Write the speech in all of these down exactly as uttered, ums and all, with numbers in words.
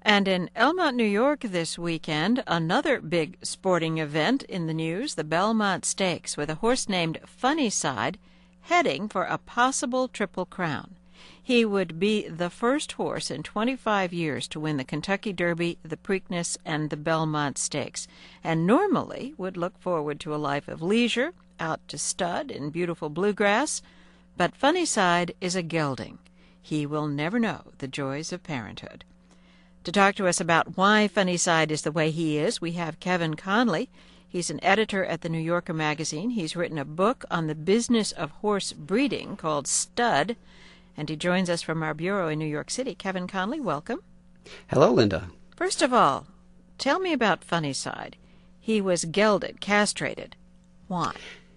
And in Elmont, New York this weekend, another big sporting event in the news, the Belmont Stakes, with a horse named Funnyside heading for a possible Triple Crown. He would be the first horse in twenty-five years to win the Kentucky Derby, the Preakness, and the Belmont Stakes, and normally would look forward to a life of leisure, out to stud in beautiful bluegrass. But Funnyside is a gelding. He will never know the joys of parenthood. To talk to us about why Funnyside is the way he is, we have Kevin Conley. He's an editor at the New Yorker magazine. He's written a book on the business of horse breeding called Stud, and he joins us from our bureau in New York City. Kevin Conley, welcome. Hello, Linda. First of all, tell me about Funnyside. He was gelded, castrated. Why?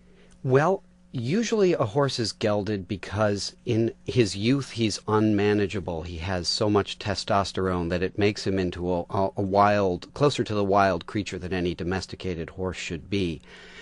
Well, usually a horse is gelded because in his youth he's unmanageable. He has so much testosterone that it makes him into a, a wild, closer to the wild creature than any domesticated horse should be.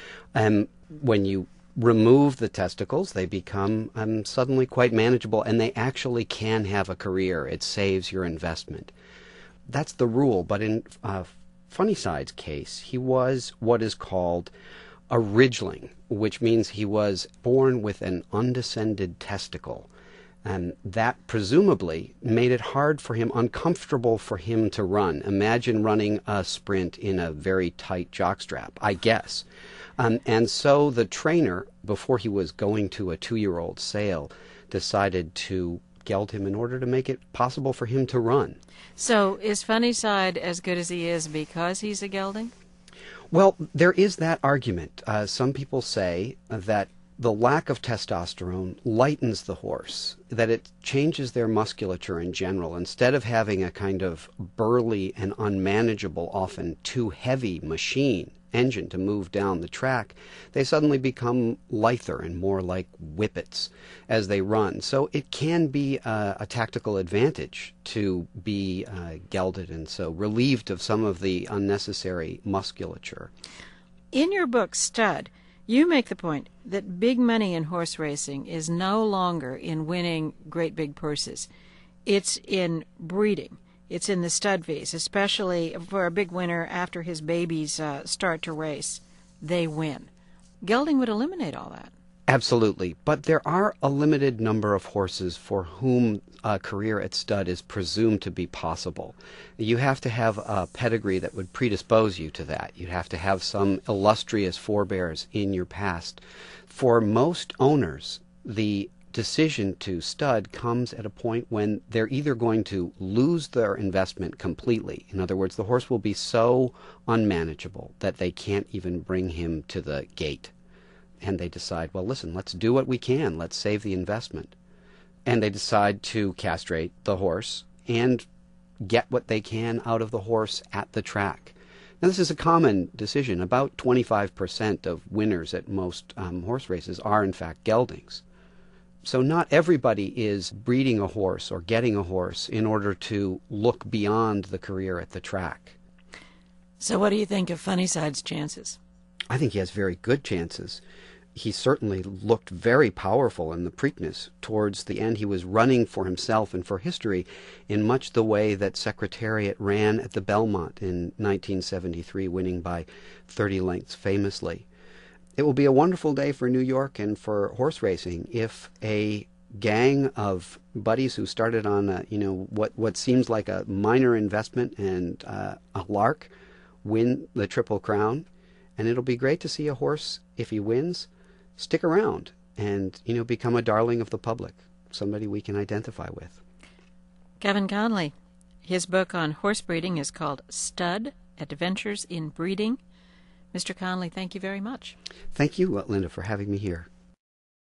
And when you remove the testicles, they become um, suddenly quite manageable, and they actually can have a career. It saves your investment. That's the rule. But in uh, Funnyside's case, he was what is called a ridgeling, which means he was born with an undescended testicle. And that presumably made it hard for him, uncomfortable for him to run. Imagine running a sprint in a very tight jockstrap, I guess. Um, and so the trainer, before he was going to a two-year-old sale, decided to geld him in order to make it possible for him to run. So is Funnyside as good as he is because he's a gelding? Well, there is that argument. Uh, some people say that the lack of testosterone lightens the horse, that it changes their musculature in general. Instead of having a kind of burly and unmanageable, often too heavy machine engine to move down the track, they suddenly become lither and more like whippets as they run. So it can be a, a tactical advantage to be uh, gelded and so relieved of some of the unnecessary musculature. In your book, Stud, you make the point that big money in horse racing is no longer in winning great big purses. It's in breeding. It's in the stud fees, especially for a big winner after his babies uh, start to race. They win. Gelding would eliminate all that. Absolutely. But there are a limited number of horses for whom a career at stud is presumed to be possible. You have to have a pedigree that would predispose you to that. You'd have to have some illustrious forebears in your past. For most owners, the decision to stud comes at a point when they're either going to lose their investment completely. In other words, the horse will be so unmanageable that they can't even bring him to the gate. And they decide, well, listen, let's do what we can. Let's save the investment. And they decide to castrate the horse and get what they can out of the horse at the track. Now, this is a common decision. About twenty-five percent of winners at most um, horse races are, in fact, geldings. So not everybody is breeding a horse or getting a horse in order to look beyond the career at the track. So what do you think of Funnyside's chances? I think he has very good chances. He certainly looked very powerful in the Preakness. Towards the end, he was running for himself and for history in much the way that Secretariat ran at the Belmont in nineteen seventy-three, winning by thirty lengths famously. It will be a wonderful day for New York and for horse racing if a gang of buddies who started on a, you know, what, what seems like a minor investment and uh, a lark win the Triple Crown. And it'll be great to see a horse, if he wins, stick around and, you know, become a darling of the public, somebody we can identify with. Kevin Conley, his book on horse breeding is called Stud, Adventures in Breeding. Mister Conley, thank you very much. Thank you, Linda, for having me here.